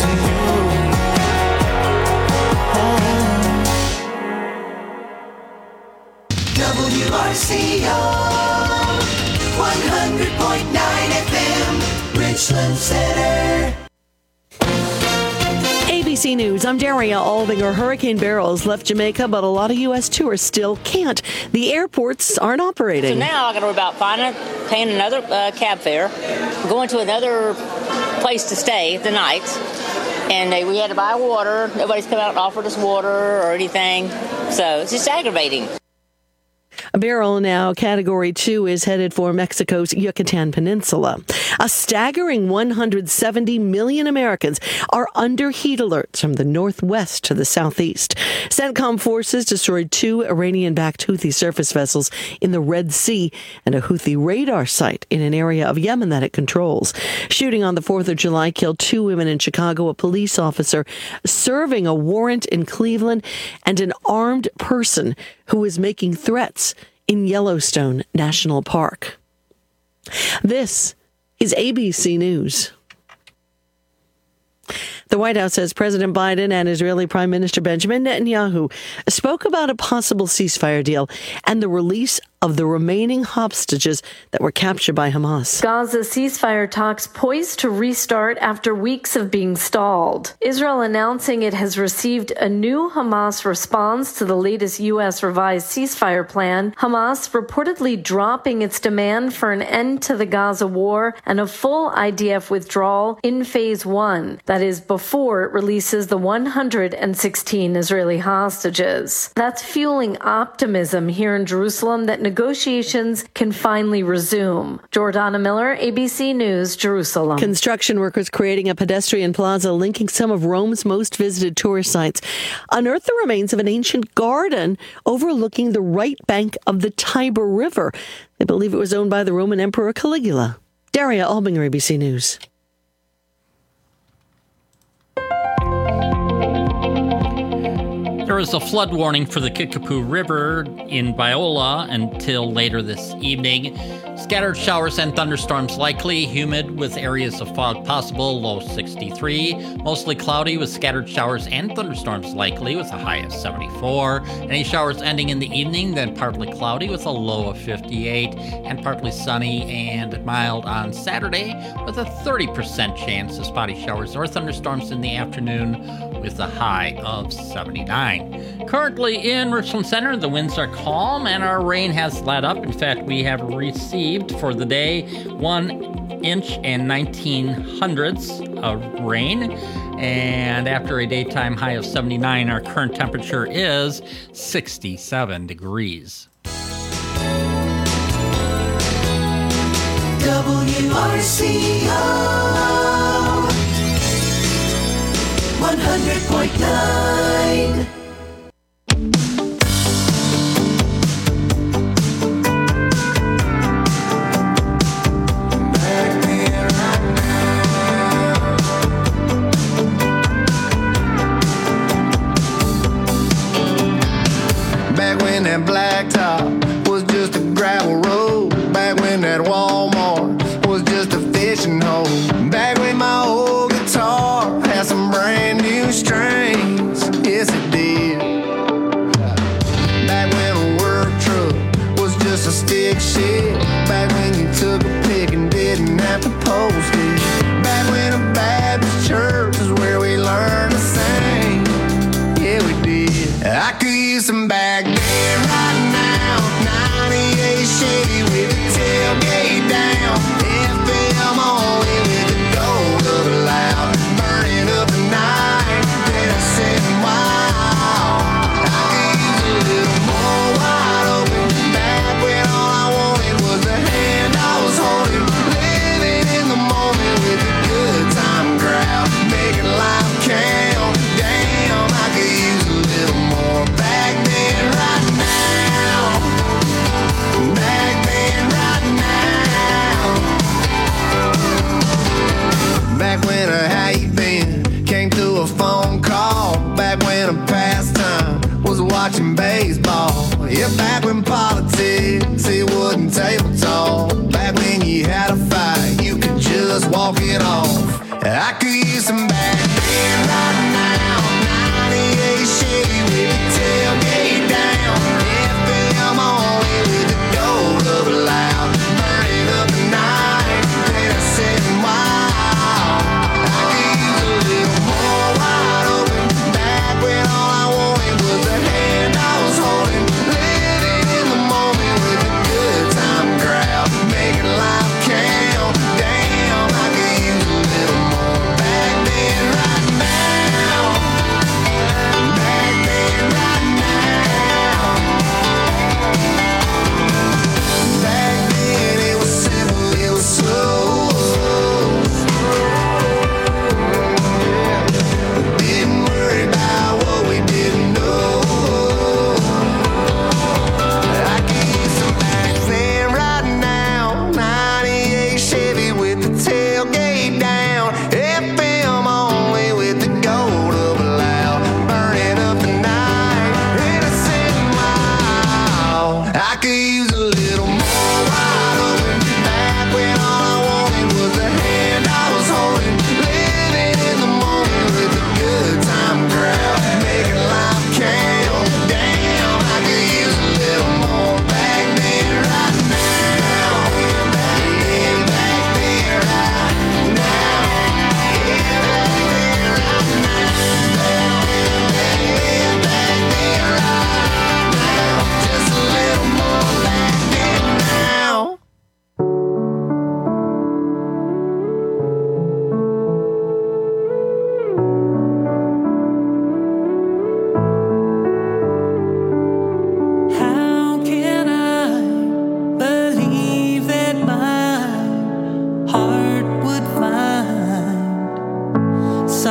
to you. WRCO 100.9 FM, Richland Center. ABC News, I'm Daria Albinger. Hurricane Beryl has left Jamaica, but a lot of U.S. tourists still can't. The airports aren't operating. So now I got to worry about paying another cab fare, going to another place to stay the night, and we had to buy water. Nobody's come out and offered us water or anything, so it's just aggravating. Beryl, now Category 2, is headed for Mexico's Yucatan Peninsula. A staggering 170 million Americans are under heat alerts from the northwest to the southeast. CENTCOM forces destroyed 2 Iranian-backed Houthi surface vessels in the Red Sea and a Houthi radar site in an area of Yemen that it controls. Shooting on the 4th of July killed 2 women in Chicago, a police officer serving a warrant in Cleveland, and an armed person who was making threats in Yellowstone National Park. This is ABC News. The White House says President Biden and Israeli Prime Minister Benjamin Netanyahu spoke about a possible ceasefire deal and the release of the remaining hostages that were captured by Hamas. Gaza ceasefire talks poised to restart after weeks of being stalled. Israel announcing it has received a new Hamas response to the latest U.S. revised ceasefire plan. Hamas reportedly dropping its demand for an end to the Gaza war and a full IDF withdrawal in Phase 1. That is, before it releases the 116 Israeli hostages. That's fueling optimism here in Jerusalem that negotiations can finally resume. Jordana Miller, ABC News, Jerusalem. Construction workers creating a pedestrian plaza linking some of Rome's most visited tourist sites unearthed the remains of an ancient garden overlooking the right bank of the Tiber River. They believe it was owned by the Roman Emperor Caligula. Daria Albinger, ABC News. There is a flood warning for the Kickapoo River in Biola until later this evening. Scattered showers and thunderstorms likely, humid with areas of fog possible, low 63. Mostly cloudy with scattered showers and thunderstorms likely with a high of 74. Any showers ending in the evening, then partly cloudy with a low of 58. And partly sunny and mild on Saturday with a 30% chance of spotty showers or thunderstorms in the afternoon with a high of 79. Currently in Richland Center, the winds are calm and our rain has let up. In fact, we have received for the day 1 inch and 19 hundredths of rain. And after a daytime high of 79, our current temperature is 67 degrees. WRCO 100.9. Back when that blacktop was just a gravel road. Back when that Walmart was just a fishing hole. Back when my old guitar had some brand new strings. Yes, it did. Back when a work truck was just a stick shift. Back when you took a pick and didn't have to post it. Back when a Baptist church is where we learned to sing. Yeah, we did. I could use some back then right now. 98 Chevy with the tailgate down. FM only with the gold of it loud. Burning up the night. Then I said, wow. I could use a little more wide open. Back when all I wanted was the hand I was holding. Living in the moment with a good time crowd. Making life count. Damn, I could use a little more back then right now. Back then right now. Back when a how you been came through a phone call. Back when a pastime was watching baseball. Yeah, back when politics, it wasn't table talk. Back when you had a fight, you could just walk it off. I could use some back then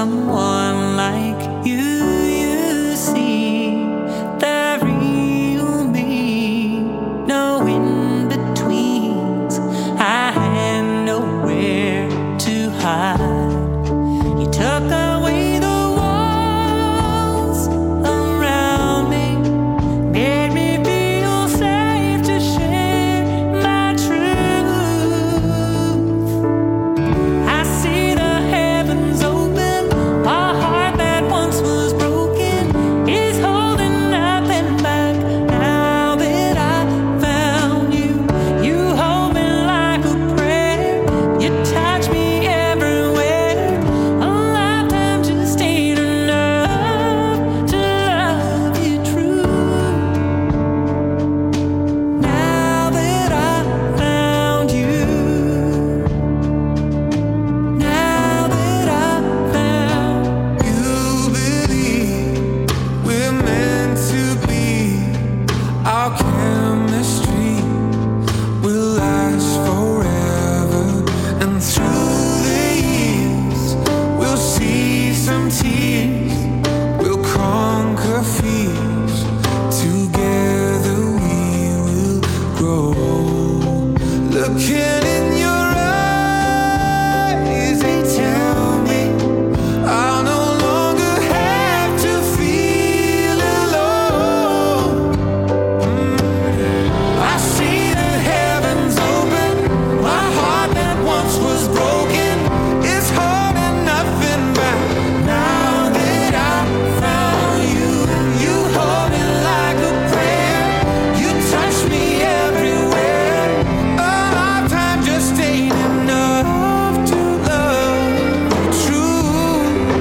someone like you. You see the real me. No in-betweens. I had nowhere to hide. You took away the walls around me, made me feel safe to share my truth. I see the heavens open, a heart that once was broken is holding nothing back. Now that I found you, you hold me like a prayer, you touch me everywhere. A lifetime just ain't enough to love you true. Now that I found you, now that I found You believe we're meant to be. Our chemistry will last forever, and through the years we'll see some tears. We'll conquer fears. Together we will grow. Looking in your eyes, they tell me I'll no longer have to feel alone. I see the heavens open. My heart that once was broken is holding nothing back. Now that I found you, you hold me like a prayer. You touch me everywhere. A lifetime just ain't enough to love you true.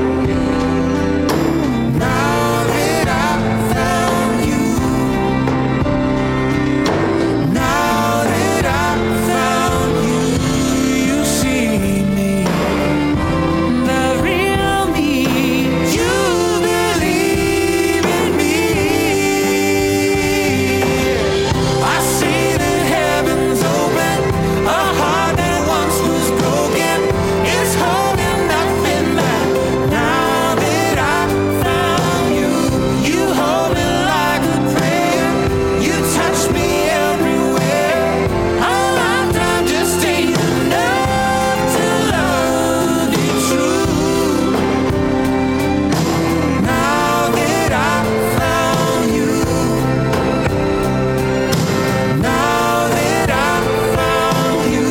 Now that I found you, now that I found you, you see me, the real me. you believe in me. I see the heavens open, a heart that once was broken is holding nothing back. Now that I found you, you hold me like a prayer, you touch me everywhere. A lifetime just ain't enough to love you true. Now that I found you, now that I found you.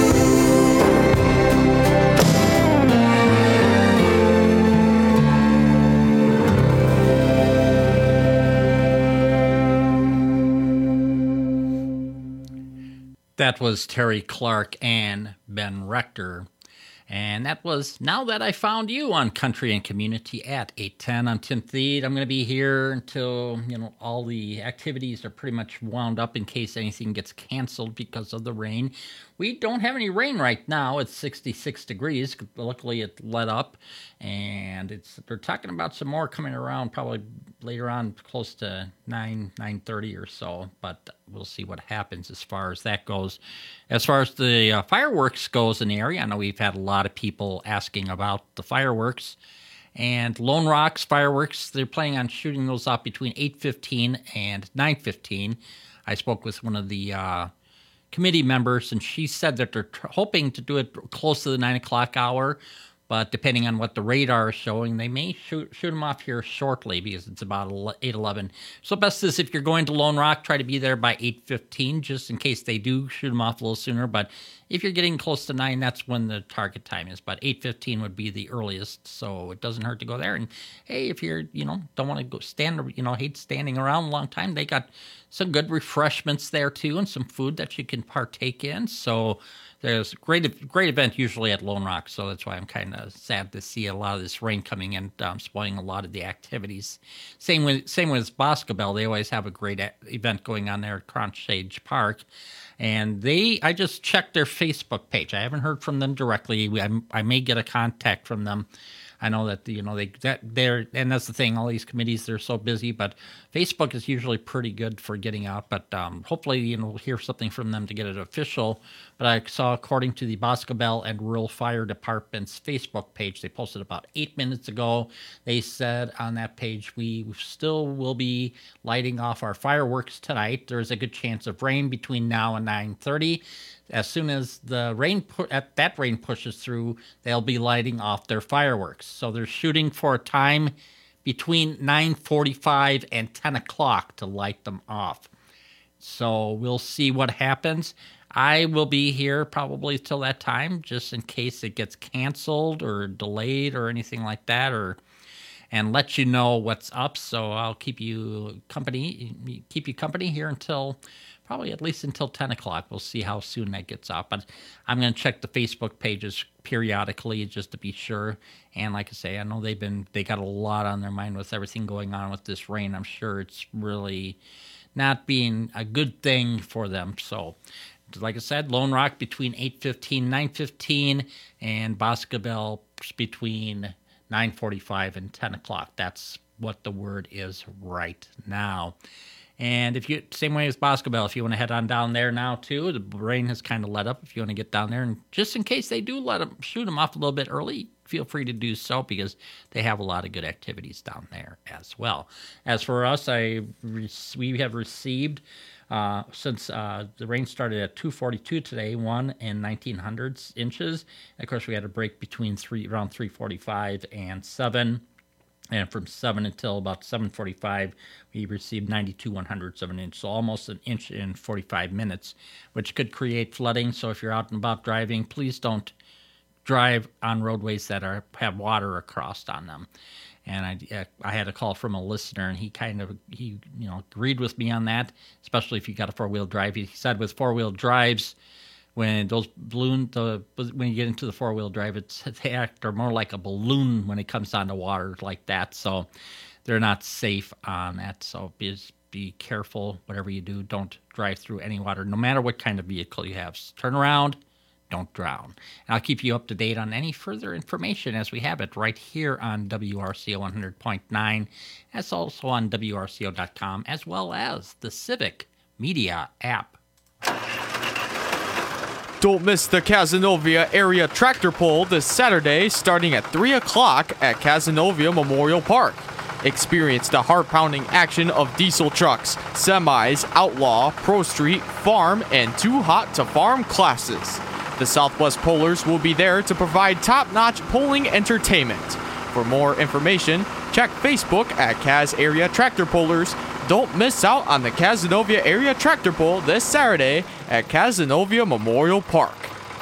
That was Terry Clark and Ben Rector. And that was Now That I Found You on Country and Community at 8:10. I'm Tim Thede. I'm going to be here until, all the activities are pretty much wound up in case anything gets canceled because of the rain. We don't have any rain right now. It's 66 degrees. Luckily, it let up. And they're talking about some more coming around probably later on, close to 9:30 or so. But we'll see what happens as far as that goes. As far as the fireworks goes in the area, I know we've had a lot of people asking about the fireworks. And Lone Rock's fireworks, they're planning on shooting those off between 8:15 and 9:15. I spoke with one of the committee members, and she said that they're hoping to do it close to the 9 o'clock hour. But depending on what the radar is showing, they may shoot them off here shortly because it's about 8:11. So best is if you're going to Lone Rock, try to be there by 8:15 just in case they do shoot them off a little sooner. But if you're getting close to 9, that's when the target time is. But 8:15 would be the earliest, so it doesn't hurt to go there. And hey, if you're, don't want to go stand, hate standing around a long time, they got some good refreshments there too and some food that you can partake in. So there's a great event usually at Lone Rock, so that's why I'm kind of sad to see a lot of this rain coming in, spoiling a lot of the activities. Same with Boscobel. They always have a great event going on there at Crunch Sage Park. And I just checked their Facebook page. I haven't heard from them directly. I may get a contact from them. I know that and that's the thing. All these committees, they're so busy, but Facebook is usually pretty good for getting out. But hopefully, we'll hear something from them to get it official. But I saw, according to the Boscobel and Rural Fire Department's Facebook page, they posted about 8 minutes ago. They said on that page, we still will be lighting off our fireworks tonight. There's a good chance of rain between now and 9:30. As soon as the rain pushes through, they'll be lighting off their fireworks. So they're shooting for a time between 9:45 and 10 o'clock to light them off. So we'll see what happens. I will be here probably till that time, just in case it gets canceled or delayed or anything like that, and let you know what's up. So I'll keep you company here until probably at least until 10 o'clock. We'll see how soon that gets out. But I'm going to check the Facebook pages periodically just to be sure. And like I say, I know they got a lot on their mind with everything going on with this rain. I'm sure it's really not being a good thing for them. So like I said, Lone Rock between 8:15, 9:15, and Boscobel between 9:45 and 10 o'clock. That's what the word is right now. And same way as Boscobel, if you want to head on down there now too, the rain has kind of let up. If you want to get down there, and just in case they do shoot them off a little bit early, feel free to do so, because they have a lot of good activities down there as well. As for us, we have received since the rain started at 2:42 today, 1 1900 inches. And of course, we had a break between around 3:45 and 7. And from 7 until about 7:45, we received 92 100ths of an inch, so almost an inch in 45 minutes, which could create flooding. So if you're out and about driving, please don't drive on roadways that have water across on them. And I had a call from a listener, and he agreed with me on that, especially if you got a four-wheel drive. He said with four-wheel drives, when those when you get into the four-wheel drive, they're more like a balloon when it comes onto water like that. So they're not safe on that. So be careful. Whatever you do, don't drive through any water, no matter what kind of vehicle you have. Turn around. Don't drown. And I'll keep you up to date on any further information as we have it right here on WRCO 100.9. That's also on WRCO.com, as well as the Civic Media app. Don't miss the Cazenovia Area Tractor Pull this Saturday starting at 3 o'clock at Cazenovia Memorial Park. Experience the heart-pounding action of diesel trucks, semis, outlaw, pro street, farm, and too hot to farm classes. The Southwest Pullers will be there to provide top-notch pulling entertainment. For more information, check Facebook at Caz Area Tractor Pullers. Don't miss out on the Cazenovia Area Tractor Pull this Saturday at Cazenovia Memorial Park.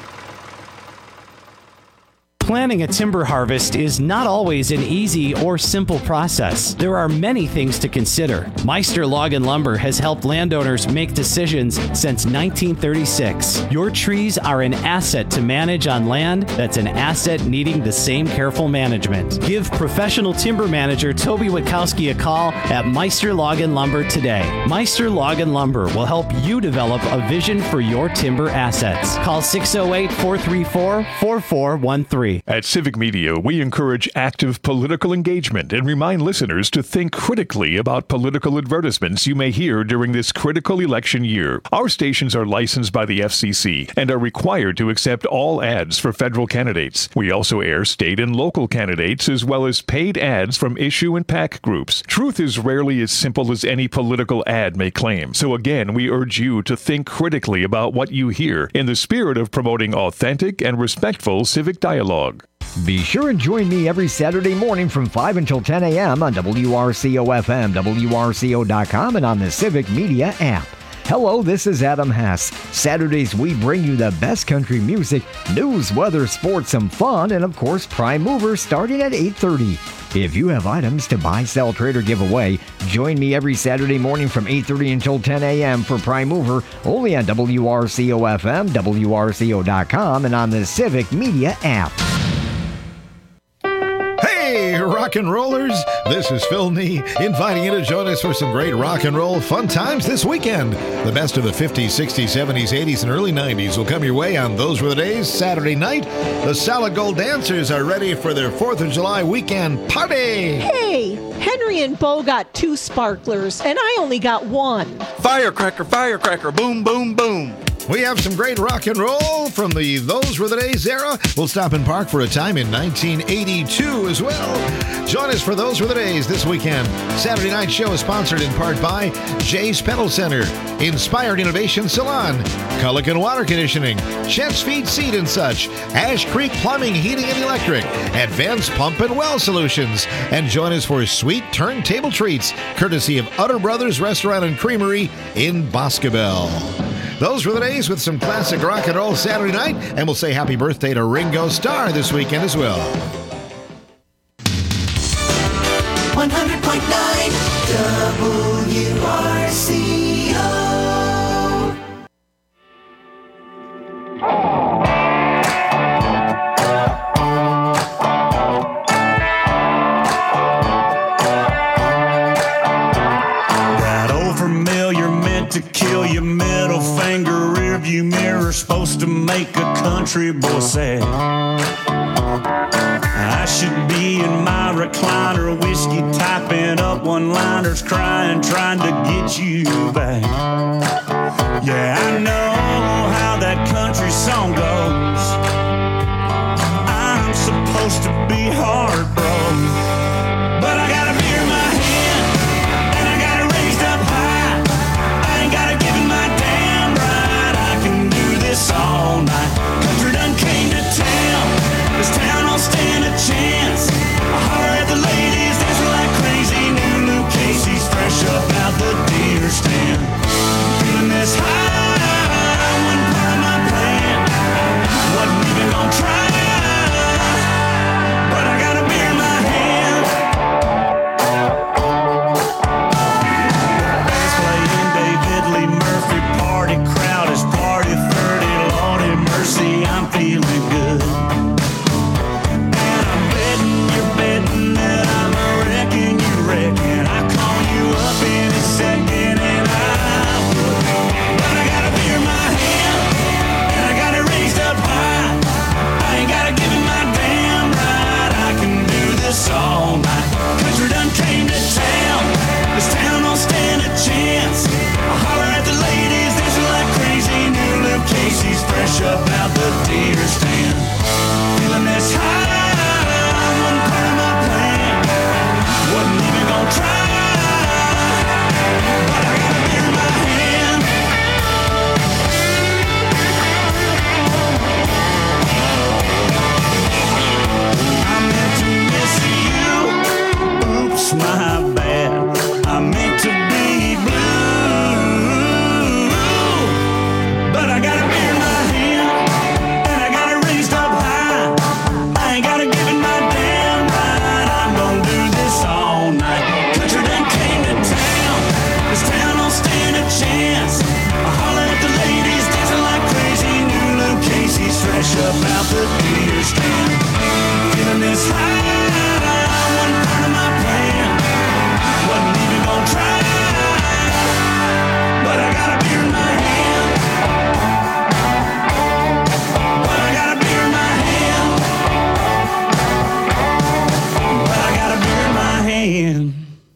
Planning a timber harvest is not always an easy or simple process. There are many things to consider. Meister Log and Lumber has helped landowners make decisions since 1936. Your trees are an asset to manage on land that's an asset needing the same careful management. Give professional timber manager Toby Witkowski a call at Meister Log and Lumber today. Meister Log and Lumber will help you develop a vision for your timber assets. Call 608-434-4413. At Civic Media, we encourage active political engagement and remind listeners to think critically about political advertisements you may hear during this critical election year. Our stations are licensed by the FCC and are required to accept all ads for federal candidates. We also air state and local candidates as well as paid ads from issue and PAC groups. Truth is rarely as simple as any political ad may claim. So again, we urge you to think critically about what you hear in the spirit of promoting authentic and respectful civic dialogue. Be sure and join me every Saturday morning from 5 until 10 a.m. on WRCO-FM, WRCO.com, and on the Civic Media app. Hello, this is Adam Hess. Saturdays, we bring you the best country music, news, weather, sports, some fun, and of course, Prime Mover starting at 8:30. If you have items to buy, sell, trade, or give away, join me every Saturday morning from 8:30 until 10 a.m. for Prime Mover, only on WRCO-FM, WRCO.com, and on the Civic Media app. Hey, Hey, rock and rollers, this is Phil Nee, inviting you to join us for some great rock and roll fun times this weekend. The best of the 50s, 60s, 70s, 80s, and early 90s will come your way on Those Were the Days Saturday night. The Solid Gold Dancers are ready for their 4th of July weekend party. Hey, Henry and Bo got 2 sparklers, and I only got 1. Firecracker, firecracker, boom, boom, boom. We have some great rock and roll from the Those Were the Days era. We'll stop and park for a time in 1982 as well. Join us for Those Were the Days this weekend. Saturday night show is sponsored in part by Jay's Pedal Center, Inspired Innovation Salon, Culligan Water Conditioning, Chet's Feed Seed and Such, Ash Creek Plumbing, Heating and Electric, Advanced Pump and Well Solutions. And join us for sweet turntable treats, courtesy of Utter Brothers Restaurant and Creamery in Boscobel. Those were the days with some classic rock and roll Saturday night, and we'll say happy birthday to Ringo Starr this weekend as well. 100.9 That old familiar meant to kill your middle finger rearview mirror, supposed to make a country boy sad. I should be in my recliner, whiskey typing up one-liners, crying, trying to get you back. Yeah, I know how that country song goes. I'm supposed to be heartbroken, but I got a beer in my hand, and I got it raised up high. I ain't got it given my damn right. I can do this all night. Country done came to town. This town don't stand a chance. I holler at the ladies, dancing like crazy. New Luke Casey's fresh up out the deer stand. Feeling this high, wasn't part of my plan. Wasn't even gonna try, but I got a beer in my hand. Band's playing David Lee Murphy, party crowd is party 30. Lordy mercy, I'm feeling good. All night. Country done came to town. This town don't stand a chance. I holler at the ladies, dancing like crazy. New Luke Casey's fresh up out the deer stand. Feeling this high, wasn't part of my plan. Wasn't even gonna try, but I got a beer in my hand. I meant to miss you. Oops, my bad. I meant to be blue, but I got a beer in my hand, and I got it raised up high. I ain't got it given my damn right. I'm gonna do this all night. Country done came to town. This town don't stand a chance. I holler at the ladies, dancing like crazy. New Luke Casey's fresh up out the deer stand. Feeling this high, wasn't part of my plan. Wasn't even gonna try, but I got a beer in my hand. But I got a beer in my hand. But I got a beer in my hand.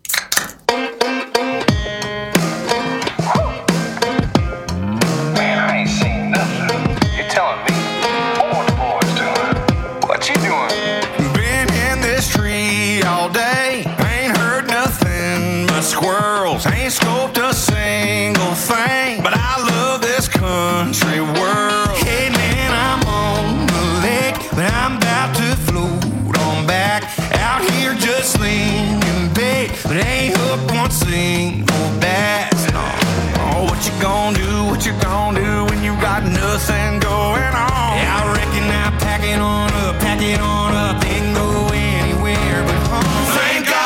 Man, I ain't seen nothing. You're telling me? What the boys doing? What you doing? Been in this tree all day. Ain't heard nothing but squirrels. Ain't scoped a single thing. But I love this country world. Hey man, I'm on the lake, but I'm about to float on back. Out here just leaning bait, but ain't hooked one single bass. No. Oh, what you gonna do? What you gonna do when you got nothing going on? Yeah, I reckon I pack it on up, ain't go anywhere but home. Thank God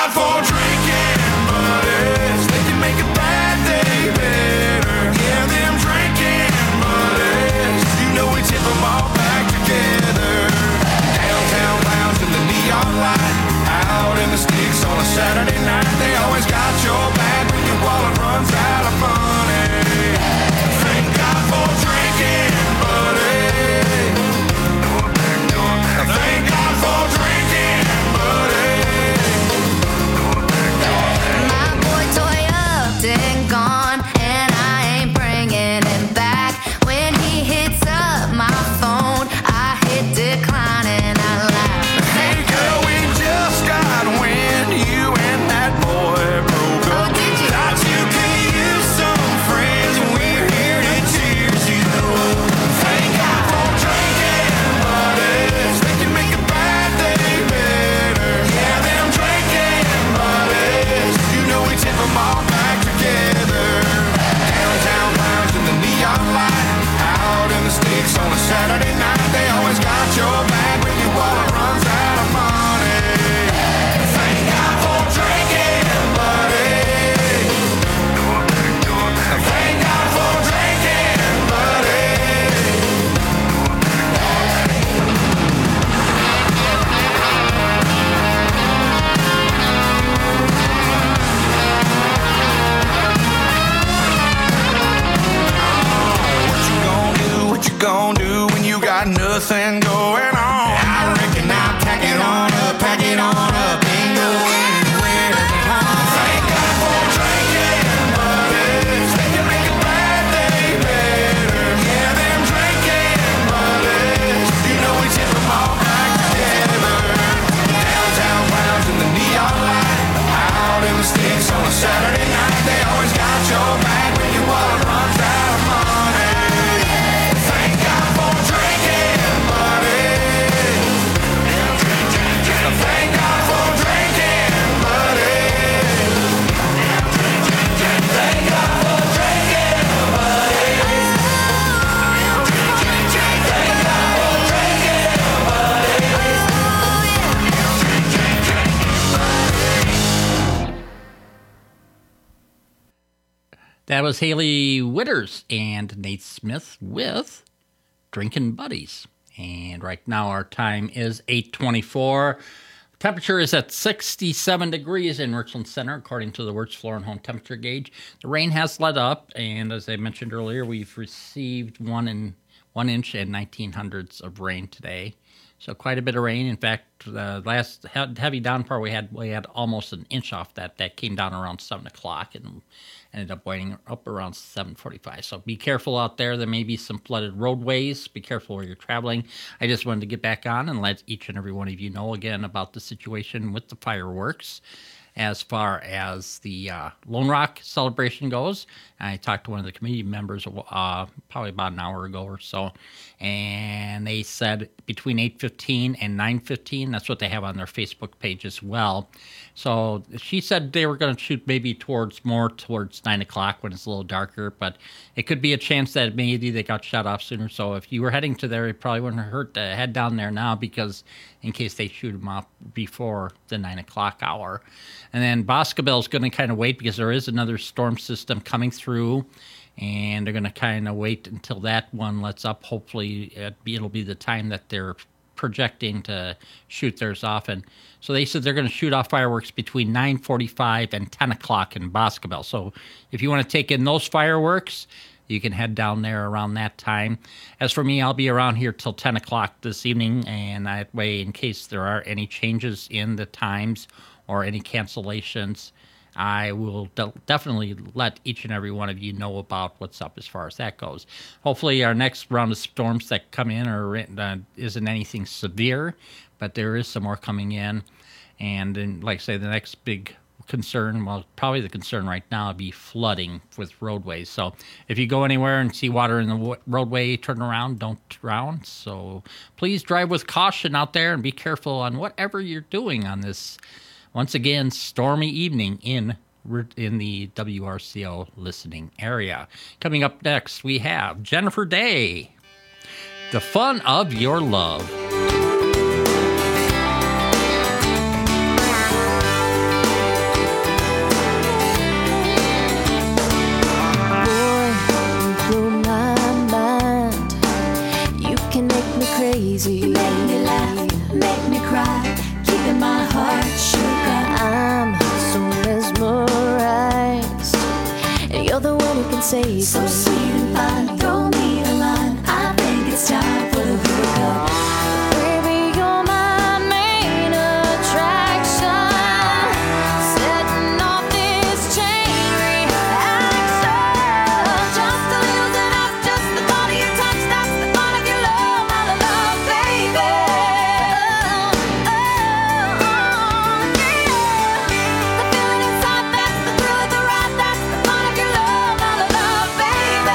That was Haley Witters and Nate Smith with Drinking Buddies. And right now our time is 8:24. Temperature is at 67 degrees in Richland Center, according to the Wirtz Floor and Home Temperature Gauge. The rain has let up, and as I mentioned earlier, we've received 1 inch and 19 hundredths of rain today. So quite a bit of rain. In fact, the last heavy downpour we had almost an inch off that. That came down around 7 o'clock and ended up winding up around 7:45. So be careful out there. There may be some flooded roadways. Be careful where you're traveling. I just wanted to get back on and let each and every one of you know again about the situation with the fireworks. As far as the Lone Rock celebration goes, I talked to one of the committee members probably about an hour ago or so, and they said between 8:15 and 9:15. That's what they have on their Facebook page as well. So she said they were going to shoot maybe towards 9 o'clock when it's a little darker, but it could be a chance that maybe they got shut off sooner. So if you were heading to there, it probably wouldn't hurt to head down there now, because in case they shoot them off before the 9 o'clock hour. And then Boscobel is going to kind of wait because there is another storm system coming through, and they're going to kind of wait until that one lets up. Hopefully it'll be the time that they're projecting to shoot theirs off. And so they said they're going to shoot off fireworks between 9:45 and 10 o'clock in Boscobel. So if you want to take in those fireworks, you can head down there around that time. As for me, I'll be around here till 10 o'clock this evening, and that way, in case there are any changes in the times or any cancellations, I will definitely let each and every one of you know about what's up as far as that goes. Hopefully our next round of storms that come in isn't anything severe, but there is some more coming in. And then, like I say, the next big concern, well, probably the concern right now would be flooding with roadways. So if you go anywhere and see water in the roadway, turn around, don't drown. So please drive with caution out there and be careful on whatever you're doing on this, once again, stormy evening in the WRCO listening area. Coming up next, we have Jennifer Day, The Fun of Your Love. Crazy. Make me laugh, make me cry, keeping my heart shook. I'm so mesmerized, and you're the one who can save so me. So sweet and fine, throw me a line. I think it's time for the hookup. Baby, you're my main attraction, setting off this chain reaction. Just to losing up, just the thought of your touch, that's the fun of your love. Baby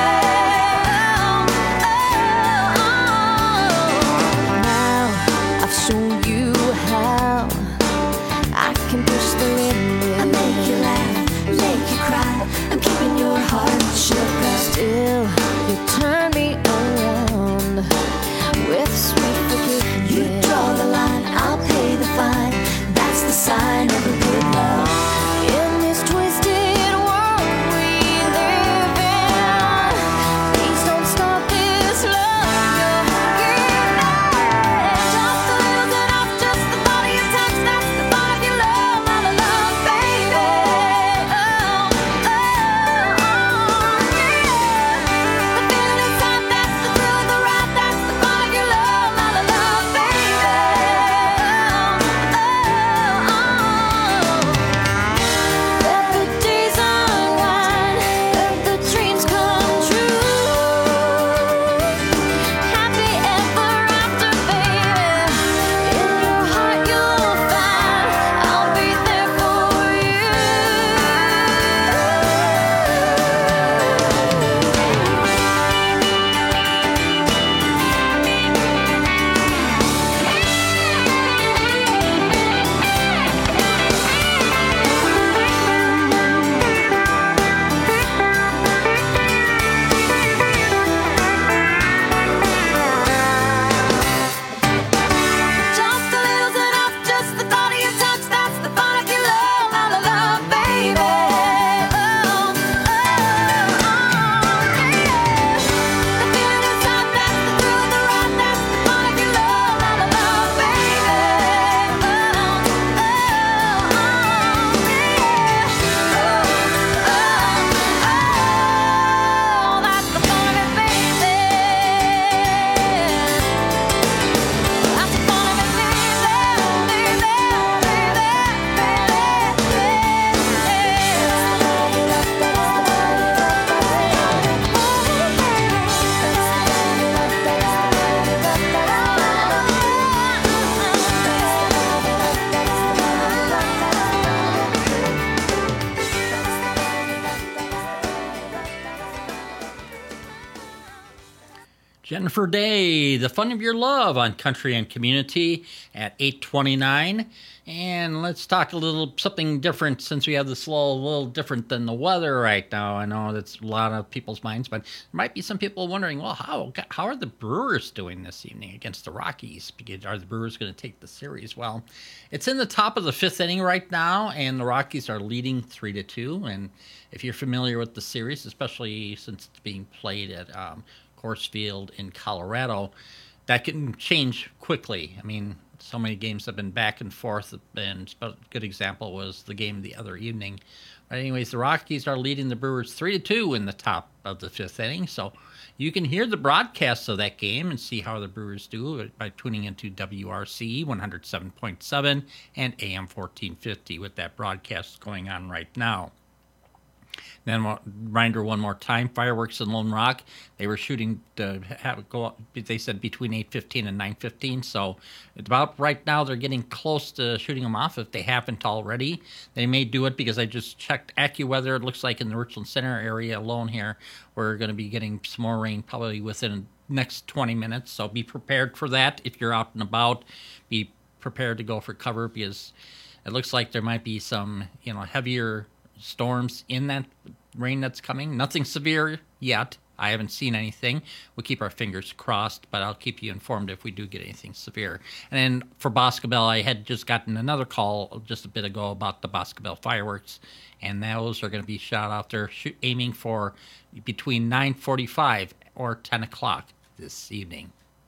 Jennifer Day, The Fun of Your Love on Country and Community at 8:29. And let's talk a little something different since we have this little different than the weather right now. I know that's a lot of people's minds, but there might be some people wondering, well, how are the Brewers doing this evening against the Rockies? Are the Brewers going to take the series? Well, it's in the top of the fifth inning right now, and the Rockies are leading 3-2. And if you're familiar with the series, especially since it's being played at Coors Field in Colorado, that can change quickly. I mean, so many games have been back and forth, and a good example was the game the other evening. But anyways, the Rockies are leading the Brewers 3-2 in the top of the fifth inning, so you can hear the broadcasts of that game and see how the Brewers do by tuning into WRC 107.7 and AM 1450 with that broadcast going on right now. Then reminder one more time, fireworks in Lone Rock, they were shooting to have it go up, they said between 8:15 and 9:15, so it's about right now they're getting close to shooting them off if they haven't already. They may do it because I just checked AccuWeather. It looks like in the Richland Center area alone here, we're going to be getting some more rain probably within the next 20 minutes, so be prepared for that if you're out and about. Be prepared to go for cover because it looks like there might be some, heavier storms in that rain that's coming. Nothing severe yet. I haven't seen anything. We'll keep our fingers crossed, but I'll keep you informed if we do get anything severe. And then for Boscobel, I had just gotten another call just a bit ago about the Boscobel fireworks, and those are going to be shot out there aiming for between 9:45 or 10 o'clock this evening.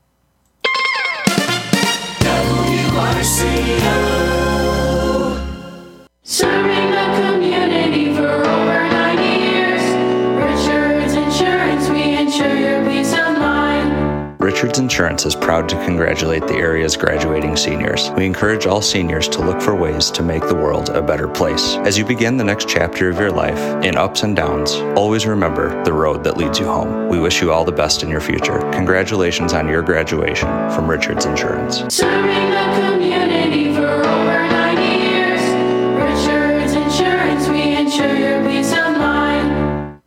WRCO. Serving the community for over 90 years. Richards Insurance, we insure your peace of mind. Richards Insurance is proud to congratulate the area's graduating seniors. We encourage all seniors to look for ways to make the world a better place. As you begin the next chapter of your life, in ups and downs, always remember the road that leads you home. We wish you all the best in your future. Congratulations on your graduation from Richards Insurance. Serving the community for over 90 years. Richards Insurance, we insure your peace of mind.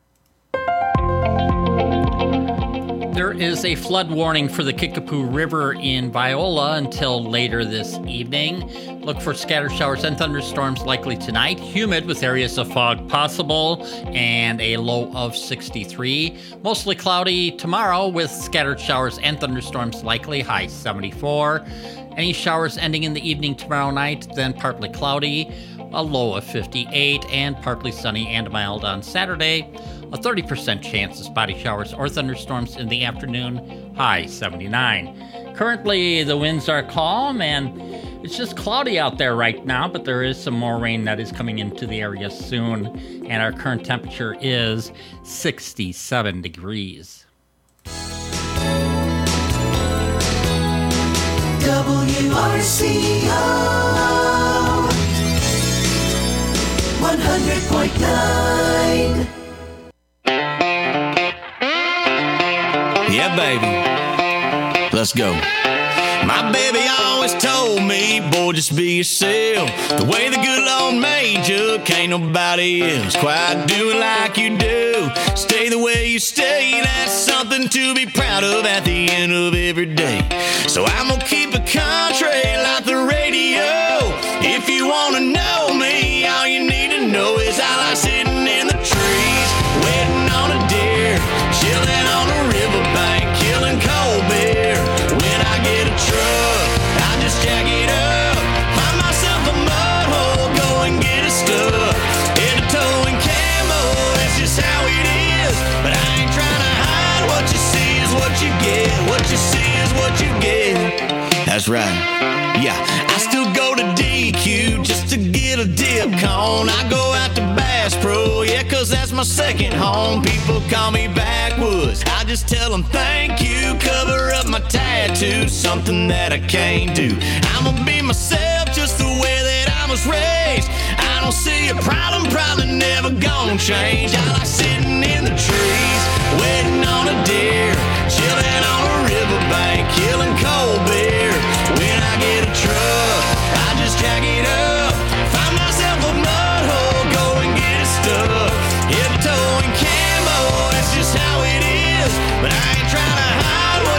There is a flood warning for the Kickapoo River in Viola until later this evening. Look for scattered showers and thunderstorms likely tonight. Humid with areas of fog possible and a low of 63. Mostly cloudy tomorrow with scattered showers and thunderstorms likely, high 74. Any showers ending in the evening tomorrow night, then partly cloudy, a low of 58, and partly sunny and mild on Saturday. A 30% chance of spotty showers or thunderstorms in the afternoon, high 79. Currently, the winds are calm and it's just cloudy out there right now, but there is some more rain that is coming into the area soon, and our current temperature is 67 degrees. WRCO 100.9. Yeah, baby. Let's go. My baby always told me, boy, just be yourself. The way the good Lord made you, can't nobody else quite do it like you do. Stay the way you stay, that's something to be proud of at the end of every day. So I'm gonna keep it country like the radio. If you wanna know me, all you need to know is I like sitting in the trees, waiting on a deer, chilling on a riverbank, killing cold beer. When I get a truck, I just jack it up, find myself a mud hole, go and get it stuck. In a towing camo, that's just how it is. But I ain't trying to hide, what you see is what you get. What you see is what you get. That's right. Yeah, I still go to DQ just to get a dip cone. I go out to Bass Pro, yeah, cause that's my second home. People call me backwoods, I just tell them thank you. Cover up my tattoos, something that I can't do. I'ma be myself just the way that I was raised. I don't see a problem, probably never gonna change. I like sitting in the trees, waiting on a deer, chilling on a riverbank, killing cold beer. When I get a truck, I just jack it up, find myself a mud hole, go and get it stuck. If towing camo, that's just how it is. But I ain't trying to hide what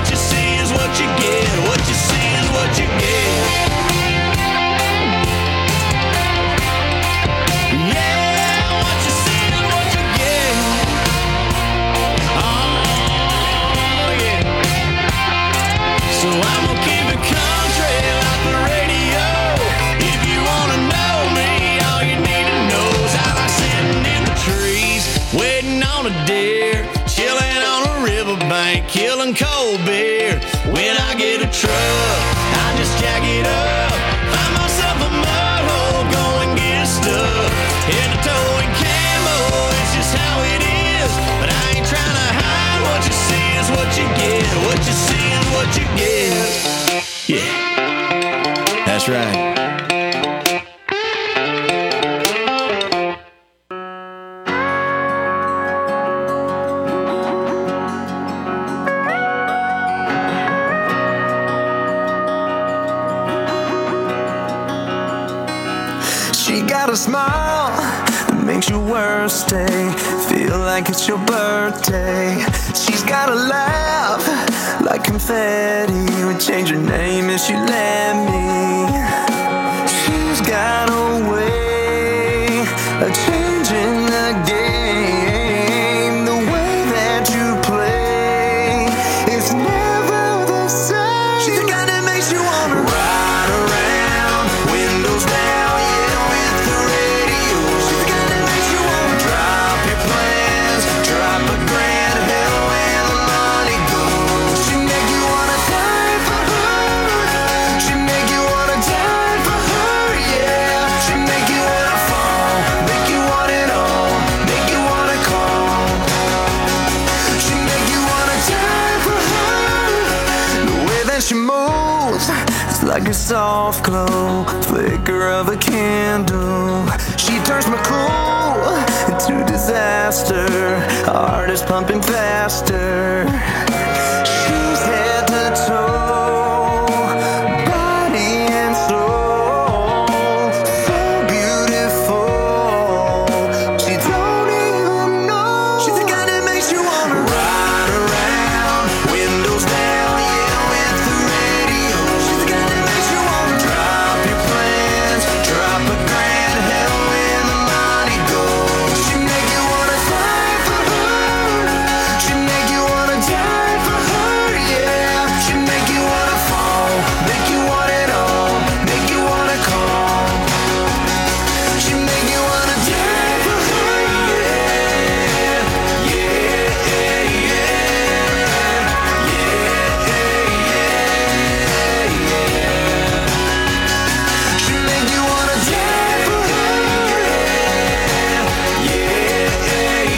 on a deer, chilling on a riverbank, killing cold beer. When I get a truck, I just jack it up, find myself a mud hole, go and get stuck. In the towing camo, it's just how it is. But I ain't trying to hide, what you see is what you get. What you see is what you get. Yeah, that's right. She got a smile that makes your worst day feel like it's your birthday. She's got a laugh like confetti, would change her name if she let me. She's got a way of changing the game. The way that you play is never the same. She's the kind that makes you wanna ride around, windows down, yeah, with the radio. She's the kind that makes you wanna drop your plans, drop a grand, hell where the money goes. She make you wanna die for her. She make you wanna die for her, yeah. She make you wanna fall, make you want it all, make you wanna call. She make you wanna die for her. The way that she moves, it's like a soft glow, flicker of a candle. She turns my cool into disaster, heart is pumping faster. She's head to toe, body and soul, so beautiful. She don't even know. She's the kind that makes you wanna ride around, windows down, yeah, with the radio. She's the kind that makes you wanna drop your plans, drop a grand, hell where the money goes. She make you wanna die for her. She make you wanna die for her, yeah. She make you wanna fall, make you want it all, make you wanna call. She make you wanna die for her, yeah. Yeah, yeah, yeah. She make you wanna die for her, yeah. Yeah,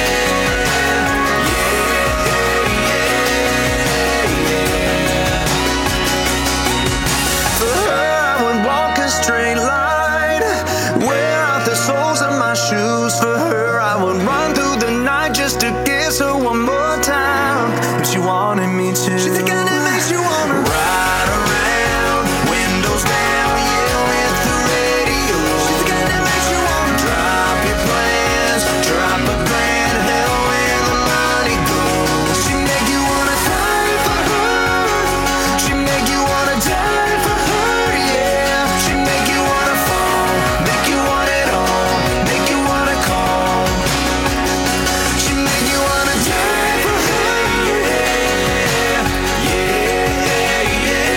For her, I would walk a straight line, wear out the soles of my shoes. For her, I would run through the night just to kiss her one more time, if she wanted me to. She's the kind that makes you wanna ride around, windows down, yeah, with the radio. She's the kind that makes you wanna drop your plans, drop a grand, hell where the money goes. She make you wanna die for her. She make you wanna die for her, yeah. She make you wanna fall, make you want it all, make you wanna call. She make you wanna die for her, yeah. Yeah,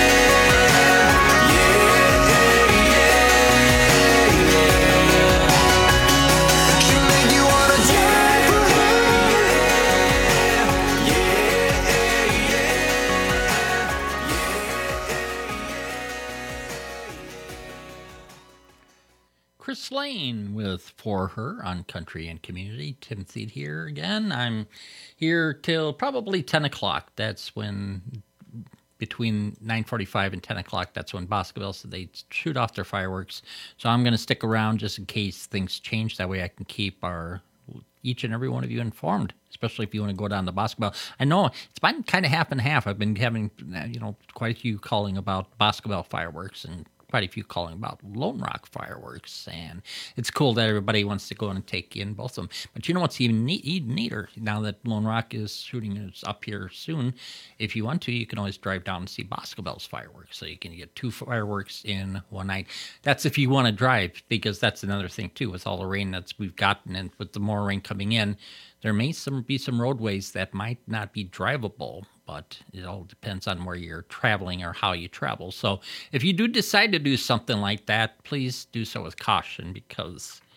She make you wanna die for her, Chris Lane with For Her on Country and Community. Tim Thede here again. I'm here till probably 10 o'clock. That's when, between 9:45 and 10 o'clock, that's when Boscoville said they shoot off their fireworks. So I'm going to stick around just in case things change. That way I can keep each and every one of you informed, especially if you want to go down to Boscoville. I know it's been kind of half and half. I've been having, quite a few calling about Boscoville fireworks and quite a few calling about Lone Rock fireworks, and it's cool that everybody wants to go and take in both of them. But you know what's even neater? Now that Lone Rock is shooting is up here soon, if you want to, you can always drive down and see Boscoville's fireworks, so you can get 2 fireworks in one night. That's if you want to drive, because that's another thing too, with all the rain that we've gotten, and with the more rain coming in, there may be some roadways that might not be drivable, but it all depends on where you're traveling or how you travel. So if you do decide to do something like that, please do so with caution, because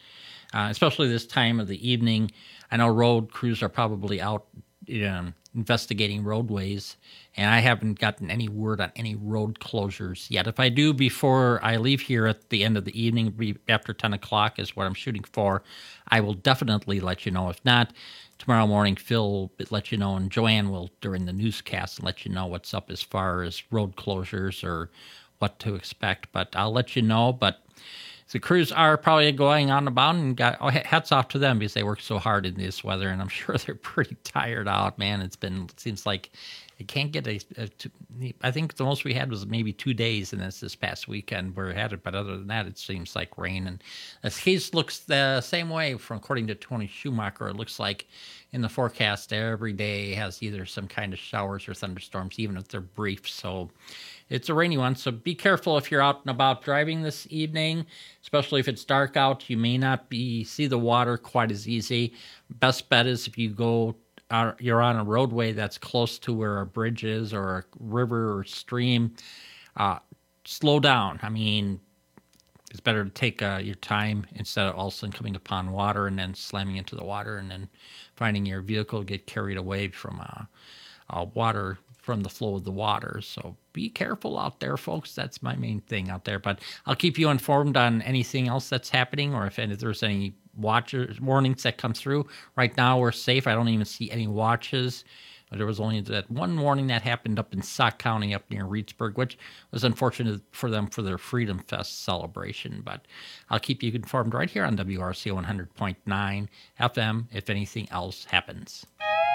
especially this time of the evening. I know road crews are probably out investigating roadways, and I haven't gotten any word on any road closures yet. If I do before I leave here at the end of the evening, after 10 o'clock is what I'm shooting for, I will definitely let you know. If not, tomorrow morning, Phil will let you know, and Joanne will, during the newscast, let you know what's up as far as road closures or what to expect. But I'll let you know. But the crews are probably going on about, and hats off to them because they work so hard in this weather, and I'm sure they're pretty tired out, man. It seems like it can't get I think the most we had was maybe 2 days, and this past weekend we had it. But other than that, it seems like rain. And the case looks the same way according to Tony Schumacher. It looks like in the forecast every day has either some kind of showers or thunderstorms, even if they're brief. So it's a rainy one. So be careful if you're out and about driving this evening, especially if it's dark out. You may not see the water quite as easy. Best bet is if you're on a roadway that's close to where a bridge is or a river or stream, slow down. I mean, it's better to take your time instead of all of a sudden coming upon water and then slamming into the water and then finding your vehicle get carried away from water, from the flow of the water. So be careful out there, folks. That's my main thing out there. But I'll keep you informed on anything else that's happening, or if there's any warnings that come through. Right now we're safe. I don't even see any watches. There was only that one warning that happened up in Sauk County up near Reedsburg, which was unfortunate for them for their Freedom Fest celebration. But I'll keep you informed right here on WRCO 100.9 FM if anything else happens.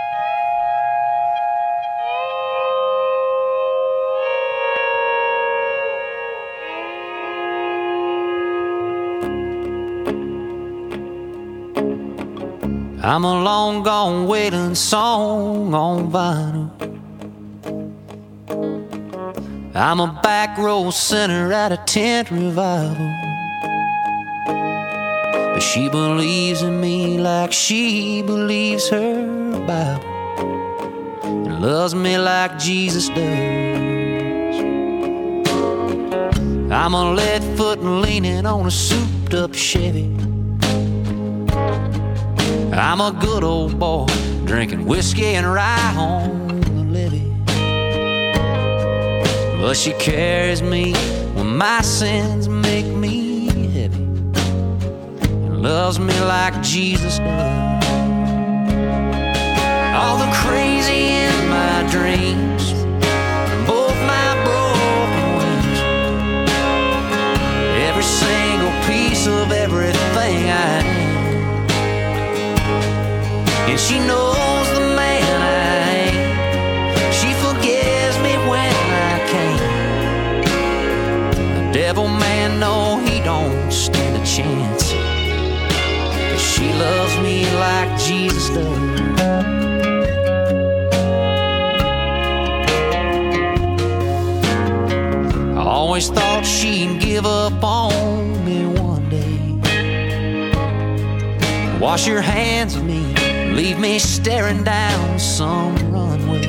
I'm a long gone wailing song on vinyl. I'm a back row sinner at a tent revival. But she believes in me like she believes her Bible, and loves me like Jesus does. I'm a lead foot leaning on a souped up Chevy. I'm a good old boy drinking whiskey and rye on the levee. But she carries me when my sins make me heavy, and loves me like Jesus does. All the crazy in my dreams, both my broken wings, every single piece of everything I am. And she knows the man I am. She forgives me when I can't. The devil man, no, he don't stand a chance. But she loves me like Jesus does. I always thought she'd give up on me one day, wash her hands of me, leave me staring down some runway.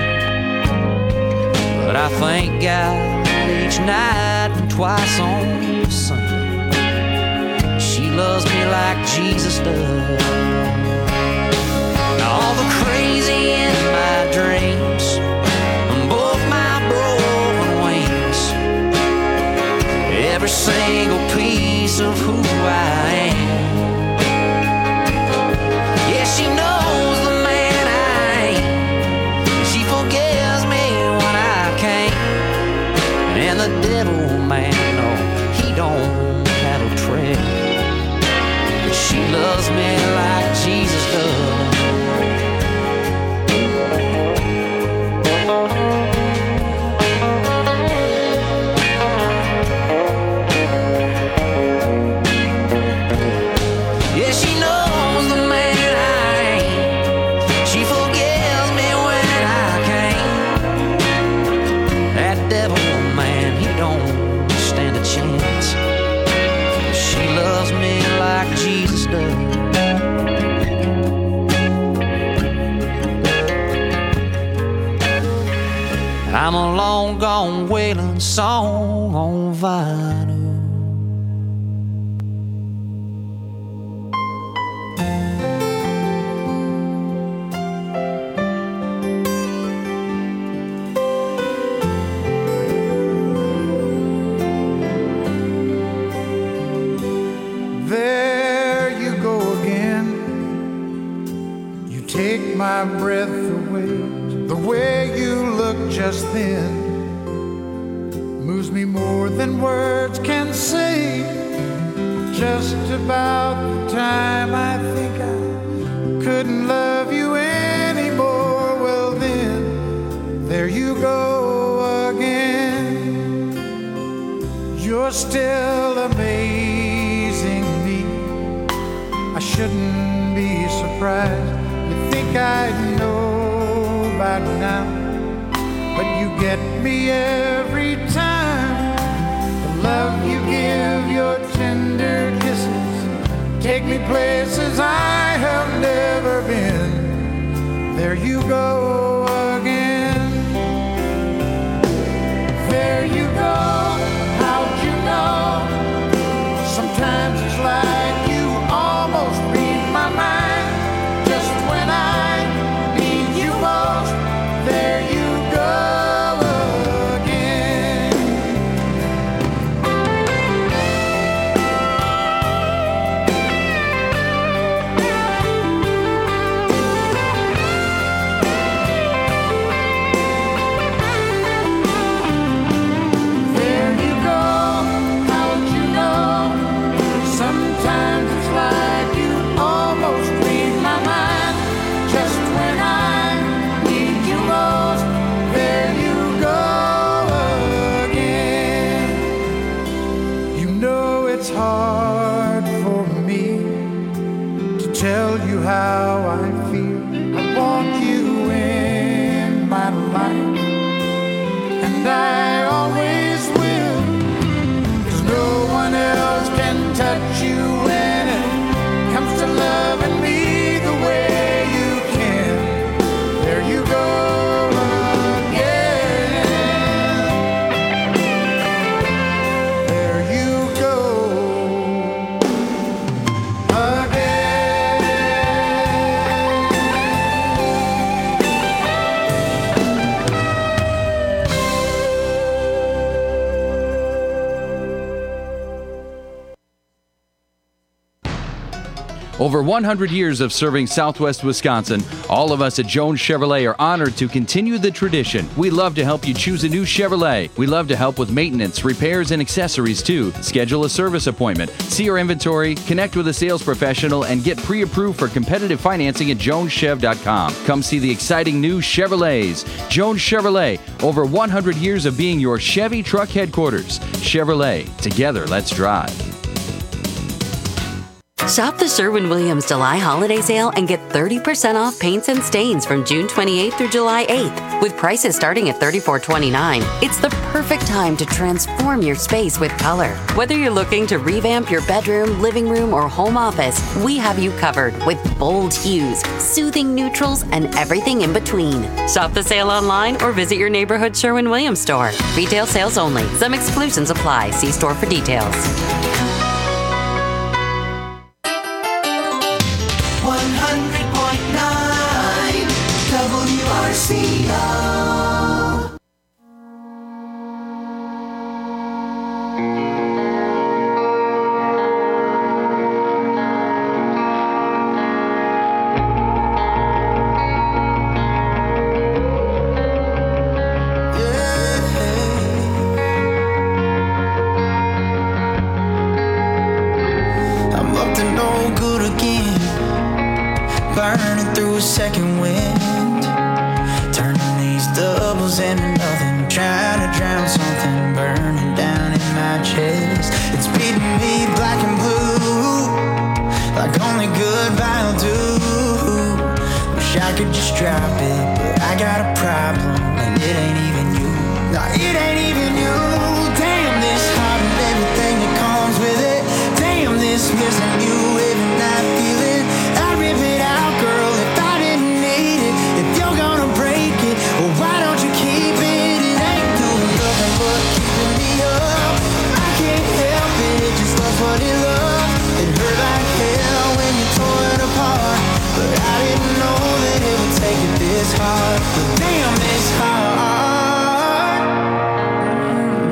But I thank God each night and twice on Sunday, she loves me like Jesus does. Now all the crazy in my dreams, both my broken wings, every single piece of who I am. She knows the man I am. She forgives me when I can't. And the devil man, no, he don't have a prayer. But she loves me like Jesus does. Yeah, she knows the man. Jesus does. I'm a long gone wailing song on vinyl. There you go again. You take my breath away. The way you look just then moves me more than words can say. Just about the time I think I couldn't love you anymore. Well then, there you go again. You're still amazing me. I shouldn't be surprised. You think I know by now, but you get me every time. The love you give, your tender kisses, take me places I have never been. There you go again. There you go. How'd you know? Sometimes it's like you almost read my mind. Just when I need you most, there you go again. There you go. How'd you know? Sometimes it's like you almost read my mind. Just when I need you most, there you go again. You know it's hard for me to tell you how I feel. I want you in my life, and I always will. 'Cause no one else can touch you when it comes to loving me the way you can. There you go again. There you go Over 100 years of serving Southwest Wisconsin, all of us at Jones Chevrolet are honored to continue the tradition. We love to help you choose a new Chevrolet. We love to help with maintenance, repairs, and accessories too. Schedule a service appointment, see our inventory, connect with a sales professional, and get pre-approved for competitive financing at joneschev.com. Come see the exciting new Chevrolets. Jones Chevrolet, over 100 years of being your Chevy truck headquarters. Chevrolet, together let's drive. Shop the Sherwin-Williams July holiday sale and get 30% off paints and stains from June 28th through July 8th. With prices starting at $34.29, it's the perfect time to transform your space with color. Whether you're looking to revamp your bedroom, living room, or home office, we have you covered with bold hues, soothing neutrals, and everything in between. Shop the sale online or visit your neighborhood Sherwin-Williams store. Retail sales only. Some exclusions apply. See store for details. 100.9 WRCO. I'm up to no good again, burning through a second wind, turning these doubles into nothing, trying to drown something burning down in my chest. It's beating me black and blue, like only goodbye will do. Wish I could just drop it, but I got a problem, and it ain't even you. No, it ain't even you. Damn this heart and everything that comes with it. Damn this missing you every night feeling. I'd rip it out, girl, if I didn't need it. If you're gonna break it, well, why don't you keep it? It ain't doing nothing but keeping me up. I can't help it, it just loves what it loves. It hurt like hell when you tore it apart, but I didn't know that it would take it this hard. But damn this hard.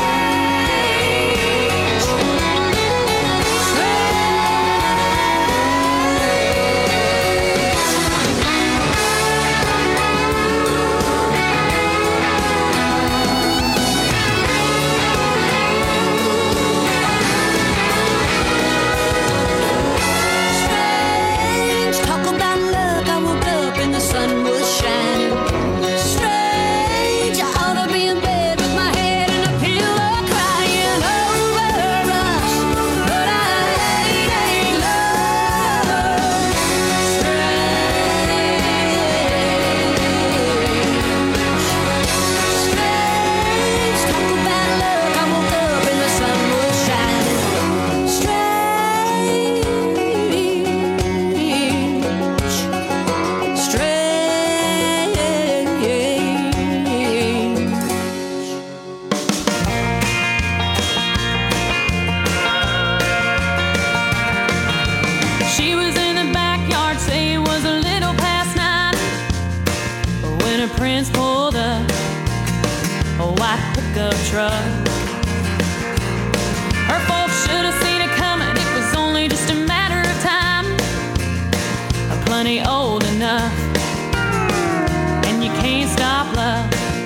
truck. Her folks should have seen it coming. It was only just a matter of time. Plenty old enough, and you can't stop love.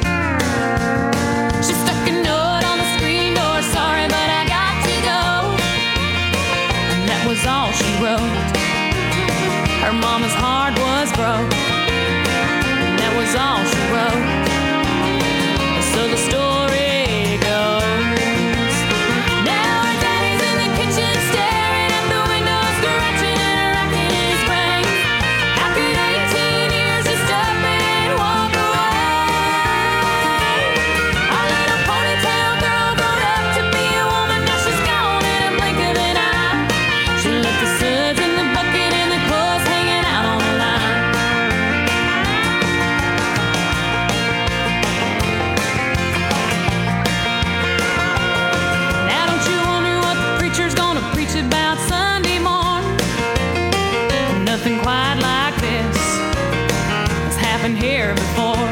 She stuck a note on the screen door, sorry, but I got to go. And that was all she wrote. Her mama's heart was broke, and that was all she wrote. So the story goes. Now her daddy's in the kitchen staring at the window, scratching and racking his brain. How could 18 years just up and walk away? Our little ponytail girl grown up to be a woman, now she's gone in a blink of an eye. She left the suds in the bucket and the clothes hanging out on the line. Now don't you wonder what the preacher's gonna preach about Sunday morn? Nothing quite like this has happened here before.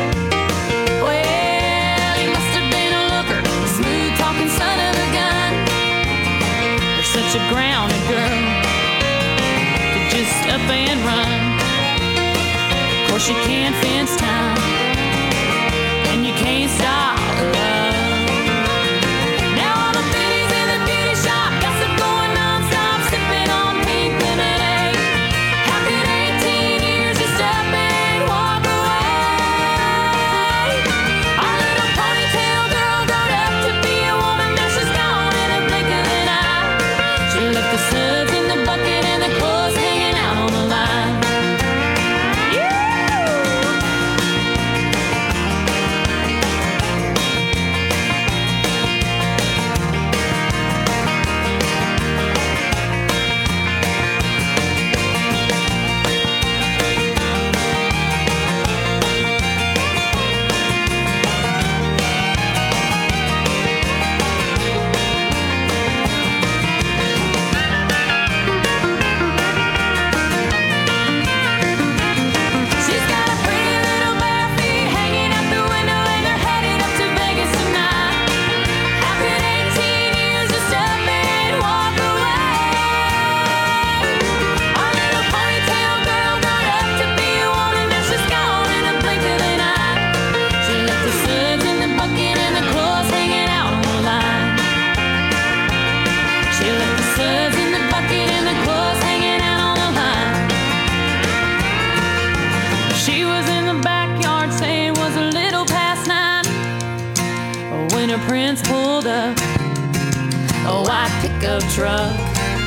Well, he must have been a looker, a smooth talking son of a gun. You're such a grounded girl to just up and run. Of course you can't fence time, and you can't stop love. Now all the biddies in the beauty shop gossip going non-stop, sipping on pink lemonade. How could 18 years just up and walk away? Our little ponytail girl grown up to be a woman, now she's gone in a blink of an eye. She left the suds in the bucket and the clothes hanging out on the line. She's got a pretty little bare feet hanging out the window, and they're headed up to Vegas tonight. How could 18 years just up and walk away? Our little ponytail girl grown up to be a woman, now she's gone in a blink of an eye. She left the suds in the bucket and the clothes hanging out on the line. She left the suds in the bucket and the clothes hanging out on the line. She was in the backyard saying it was a little past 9 when her prince pulled up a white pickup truck.